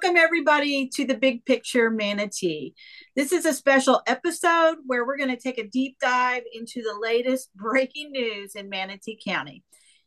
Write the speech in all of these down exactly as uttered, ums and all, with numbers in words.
Welcome, everybody, to the Big Picture Manatee. This is a special episode where we're going to take a deep dive into the latest breaking news in Manatee County.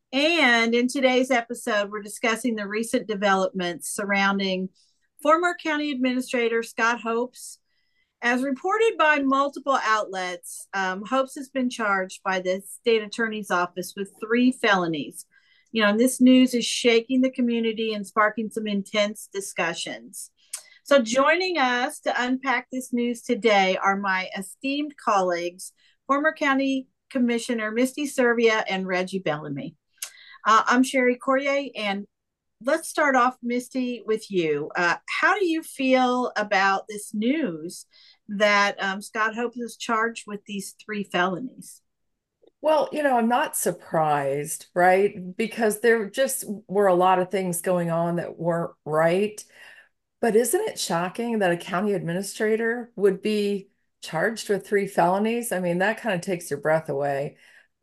And in today's episode, we're discussing the recent developments surrounding former County Administrator Scott Hopes. As reported by multiple outlets, um, Hopes has been charged by the state attorney's office with three felonies. You know, and this news is shaking the community and sparking some intense discussions. So, joining us to unpack this news today are my esteemed colleagues, former County Commissioner Misty Servia and Reggie Bellamy. Uh, I'm Sherry Courier, and let's start off, Misty, with you. Uh, how do you feel about this news that um, Scott Hope is charged with these three felonies? Well, you know, I'm not surprised, right? Because there just were a lot of things going on that weren't right. But isn't it shocking that a county administrator would be charged with three felonies? I mean, that kind of takes your breath away.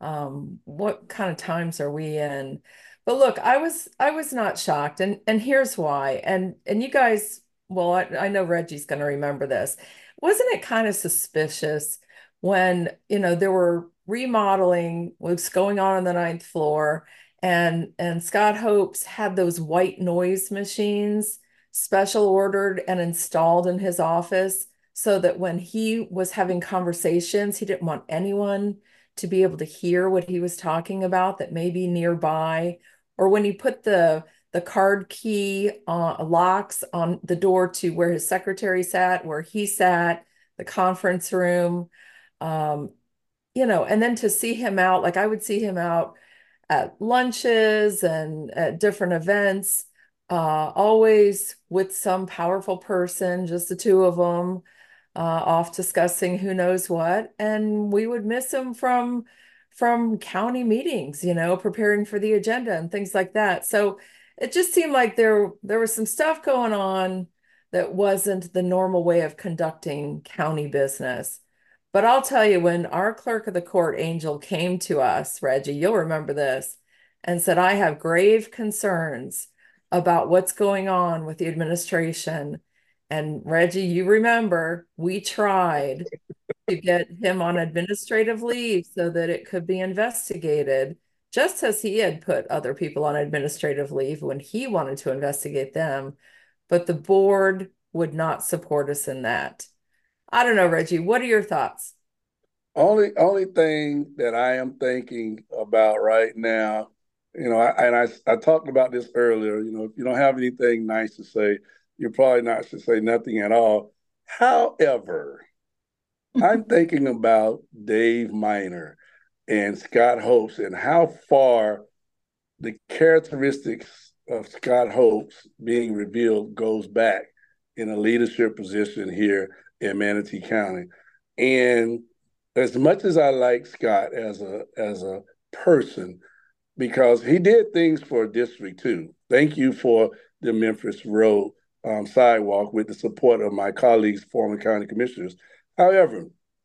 Um, what kind of times are we in? But look, I was I was not shocked, and and here's why. And and you guys, well, I, I know Reggie's going to remember this. Wasn't it kind of suspicious when, you know, there were remodeling was going on on the ninth floor, and and Scott Hopes had those white noise machines special ordered and installed in his office so that when he was having conversations, he didn't want anyone to be able to hear what he was talking about that may be nearby. Or when he put the the card key uh, locks on the door to where his secretary sat, where he sat, the conference room, um, you know, and then to see him out, like I would see him out at lunches and at different events, uh, always with some powerful person, just the two of them, uh, off discussing who knows what. And we would miss him from from county meetings, you know, preparing for the agenda and things like that. So it just seemed like there there was some stuff going on that wasn't the normal way of conducting county business. But I'll tell you, when our clerk of the court, Angel, came to us, Reggie, you'll remember this, and said, I have grave concerns about what's going on with the administration. And Reggie, you remember, we tried to get him on administrative leave so that it could be investigated, just as he had put other people on administrative leave when he wanted to investigate them. But the board would not support us in that. I don't know, Reggie, what are your thoughts? Only only thing that I am thinking about right now, you know, I, and I I talked about this earlier. You know, if you don't have anything nice to say, you're probably not to say nothing at all. However, I'm thinking about Dave Miner and Scott Hopes and how far the characteristics of Scott Hopes being revealed goes back in a leadership position here in Manatee County. And as much as I like Scott as a as a person, because he did things for District Two. Thank you for the Memphis Road um, sidewalk with the support of my colleagues, former county commissioners. However,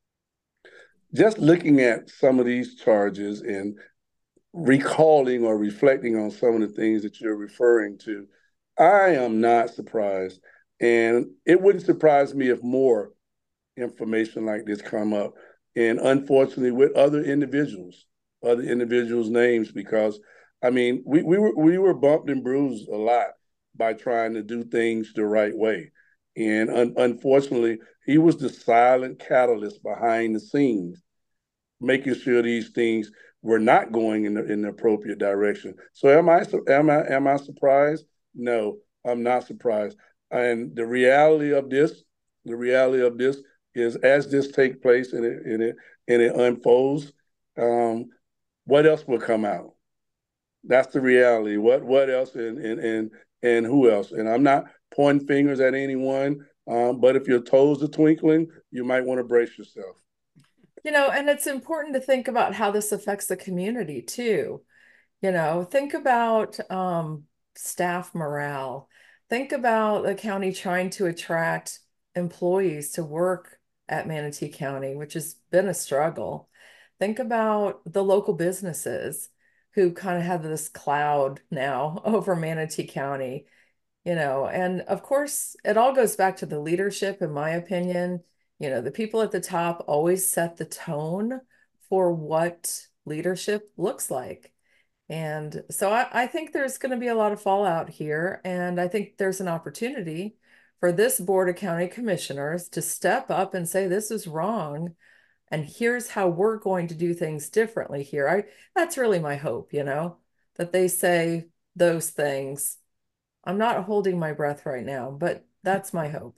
just looking at some of these charges and recalling or reflecting on some of the things that you're referring to, I am not surprised. And it wouldn't surprise me if more information like this come up. And unfortunately, with other individuals, other individuals' names, because I mean, we, we were we were bumped and bruised a lot by trying to do things the right way. And un- unfortunately, he was the silent catalyst behind the scenes, making sure these things were not going in the, in the appropriate direction. So am I am I am I surprised? No, I'm not surprised. And the reality of this, the reality of this is as this takes place and it and it and it unfolds, um, what else will come out? That's the reality. What what else and and and and who else? And I'm not pointing fingers at anyone, um, but if your toes are twinkling, you might want to brace yourself. You know, and it's important to think about how this affects the community too. You know, think about um, staff morale. Think about the county trying to attract employees to work at Manatee County, which has been a struggle. Think about the local businesses who kind of have this cloud now over Manatee County. you know, and of course, it all goes back to the leadership, in my opinion. You know, the people at the top always set the tone for what leadership looks like. And so I, I think there's going to be a lot of fallout here. And I think there's an opportunity for this Board of County Commissioners to step up and say, this is wrong. And here's how we're going to do things differently here. I that's really my hope, you know, that they say those things. I'm not holding my breath right now, but that's my hope.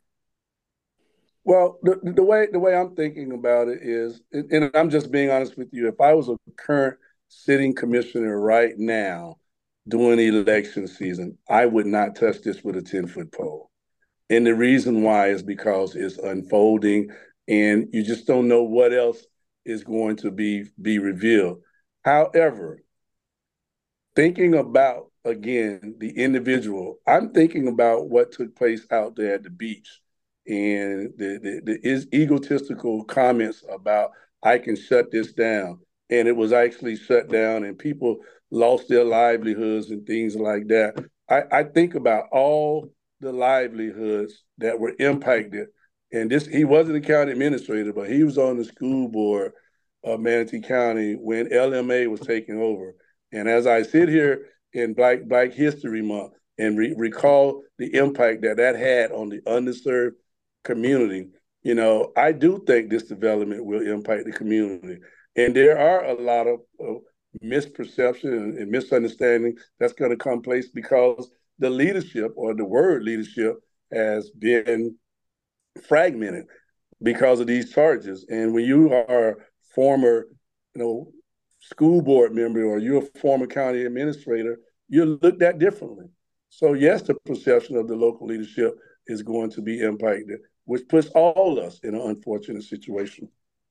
Well, the, the way the way I'm thinking about it is, and I'm just being honest with you, if I was a current sitting commissioner right now during the election season, I would not touch this with a ten foot pole. And the reason why is because it's unfolding and you just don't know what else is going to be be revealed. However, thinking about again the individual, I'm thinking about what took place out there at the beach and the, the, the is egotistical comments about I can shut this down. And it was actually shut down and people lost their livelihoods and things like that. I, I think about all the livelihoods that were impacted. And this he wasn't a county administrator, but he was on the school board of Manatee County when L M A was taking over. And as I sit here in Black Black History Month and re- recall the impact that that had on the underserved community, you know, I do think this development will impact the community. And there are a lot of, of misperception and, and misunderstanding that's going to come place because the leadership or the word leadership has been fragmented because of these charges. And when you are former, you know, school board member or you're a former county administrator, you're looked at differently. So yes, the perception of the local leadership is going to be impacted, which puts all of us in an unfortunate situation.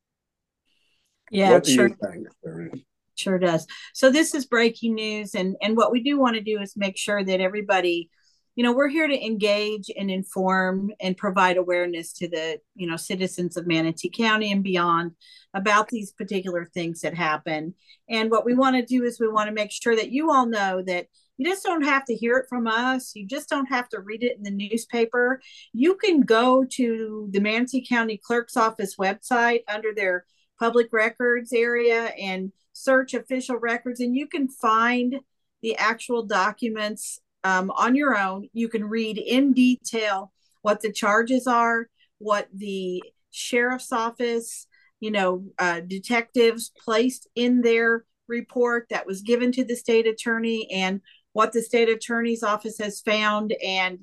Yeah, what do sure. you think, Sherry? Sure does. So this is breaking news, and and what we do want to do is make sure that everybody, you know, we're here to engage and inform and provide awareness to the, you know, citizens of Manatee County and beyond about these particular things that happen. And what we want to do is we want to make sure that you all know that you just don't have to hear it from us. You just don't have to read it in the newspaper. You can go to the Manatee County Clerk's Office website under their public records area and search official records, and you can find the actual documents um, on your own. You can read in detail what the charges are, what the sheriff's office, you know, uh, detectives placed in their report that was given to the state attorney, and what the state attorney's office has found, and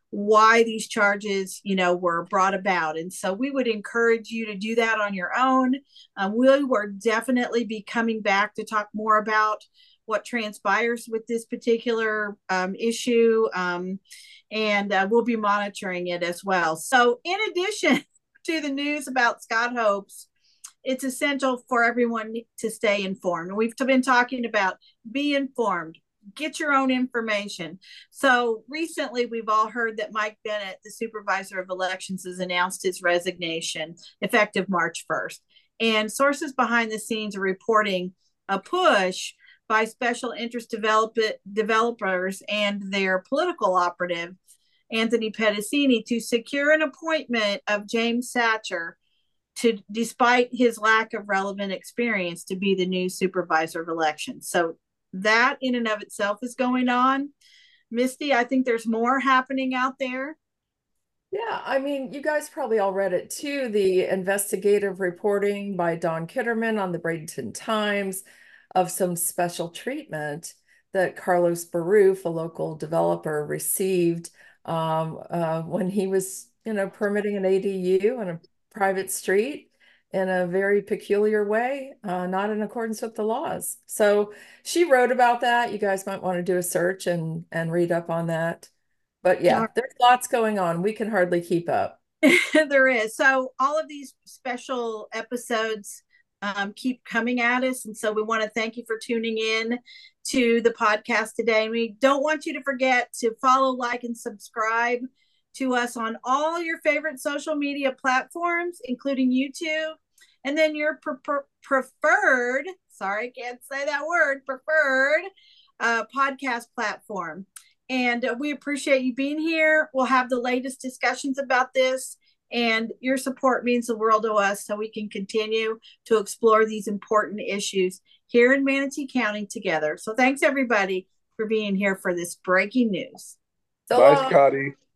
why these charges, you know, were brought about. And so we would encourage you to do that on your own. Um, we will definitely be coming back to talk more about what transpires with this particular um, issue. Um, and uh, we'll be monitoring it as well. So in addition to the news about Scott Hopes, it's essential for everyone to stay informed. And we've been talking about be informed, get your own information. So recently we've all heard that Mike Bennett, the supervisor of elections, has announced his resignation effective March first. And sources behind the scenes are reporting a push by special interest develop developers and their political operative, Anthony Pedicini, to secure an appointment of James Satcher to, despite his lack of relevant experience, to be the new supervisor of elections. So that in and of itself is going on. Misty, I think there's more happening out there. Yeah, I mean, you guys probably all read it too. The investigative reporting by Don Kitterman on the Bradenton Times of some special treatment that Carlos Baruf, a local developer, received um, uh, when he was, you know, permitting an A D U on a private street in a very peculiar way, uh, not in accordance with the laws. So she wrote about that. You guys might want to do a search and and read up on that. But yeah, there's lots going on. We can hardly keep up. There is. So all of these special episodes um, keep coming at us. And so we want to thank you for tuning in to the podcast today. And we don't want you to forget to follow, like, and subscribe to us on all your favorite social media platforms, including YouTube, and then your pre preferred, sorry, I can't say that word, preferred uh, podcast platform. And uh, we appreciate you being here. We'll have the latest discussions about this, and your support means the world to us, so we can continue to explore these important issues here in Manatee County together. So thanks everybody for being here for this breaking news. So Bye, long. Scotty.